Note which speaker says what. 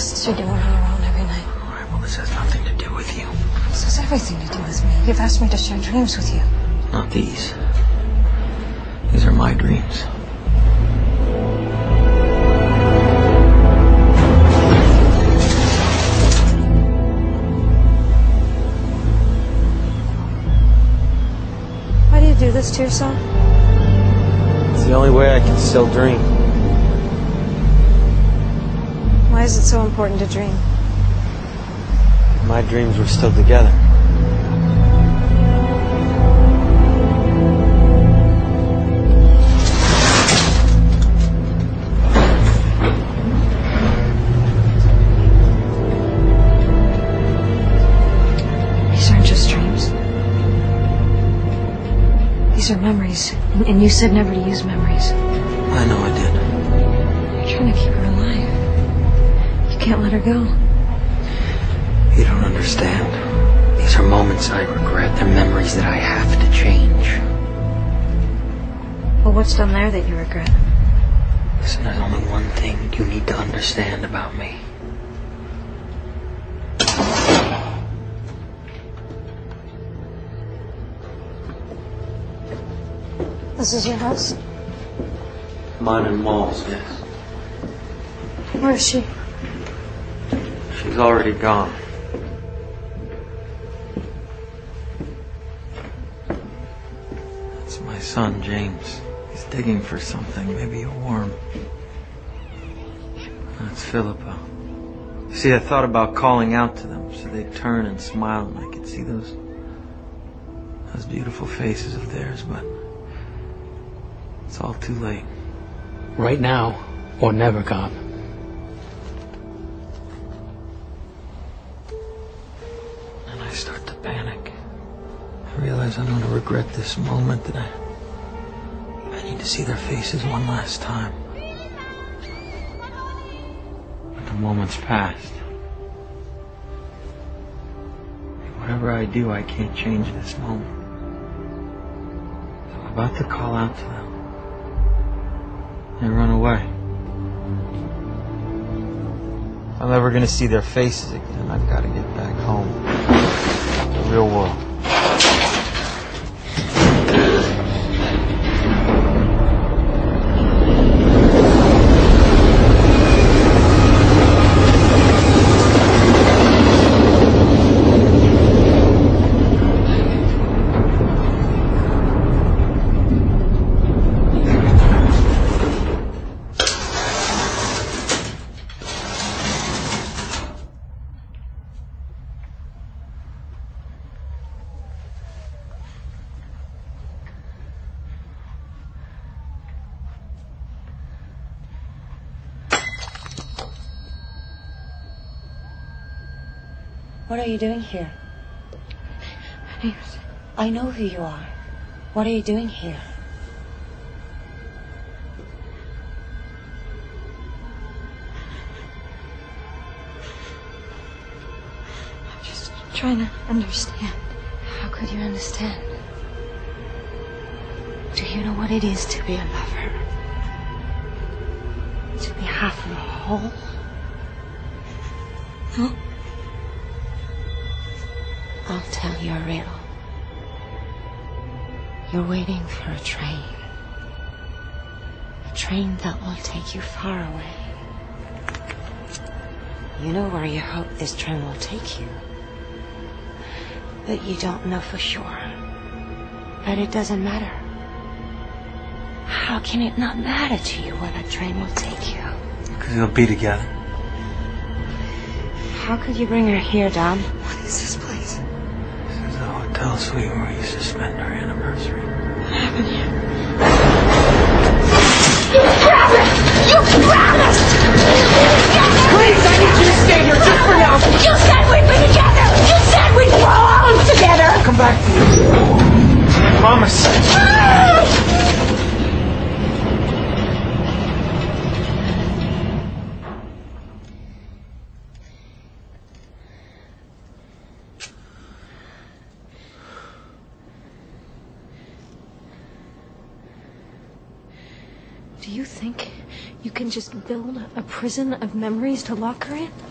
Speaker 1: requests you're doing on your own every night.
Speaker 2: All right, well, this has nothing to do with you.
Speaker 1: This has everything to do with me. You've asked me to share dreams with you.
Speaker 2: Not these. These are my dreams.
Speaker 1: Why do you do this to yourself?
Speaker 2: It's the only way I can still dream.
Speaker 1: Why is it so important to dream?
Speaker 2: My dreams were still together.
Speaker 1: These aren't just dreams. These are memories. And you said never to use memories.
Speaker 2: I know I did.
Speaker 1: You're trying to keep her alive. You can't let her go.
Speaker 2: You don't understand. These are moments I regret. They're memories that I have to change.
Speaker 1: Well, what's done there that you regret?
Speaker 2: Listen, there's only one thing you need to understand about me.
Speaker 1: This is your house?
Speaker 2: Mine and Maul's, yes.
Speaker 1: Where is she?
Speaker 2: She's already gone. That's my son, James. He's digging for something, maybe a worm. That's Philippa. You see, I thought about calling out to them so they'd turn and smile and I could see those beautiful faces of theirs, but it's all too late.
Speaker 3: Right now or never, Cobb.
Speaker 2: And I start to panic. I realize I'm going to regret this moment, that I need to see their faces one last time. But the moment's passed. Whatever I do, I can't change this moment. So I'm about to call out to them. They run away. If I'm ever going to see their faces again, I've got to get back home. The real world.
Speaker 4: What are you doing here? I know who you are. What are you doing here?
Speaker 1: I'm just trying to understand.
Speaker 4: How could you understand? Do you know what it is to be a lover? To be half of a whole?
Speaker 1: No?
Speaker 4: I'll tell you a riddle. You're waiting for a train. A train that will take you far away. You know where you hope this train will take you. But you don't know for sure. But it doesn't matter. How can it not matter to you where that train will take you?
Speaker 2: Because they'll be together.
Speaker 4: How could you bring her here, Dom?
Speaker 1: What is this place?
Speaker 2: This is the hotel suite where we used to spend our anniversary.
Speaker 1: What happened here?
Speaker 4: You grab it! You grab it!
Speaker 3: Please, I need you to stay here just for now.
Speaker 4: You said we'd be together! You said we'd grow old together!
Speaker 3: Come back to you.
Speaker 2: I promise.
Speaker 1: Do you think you can just build a prison of memories to lock her in?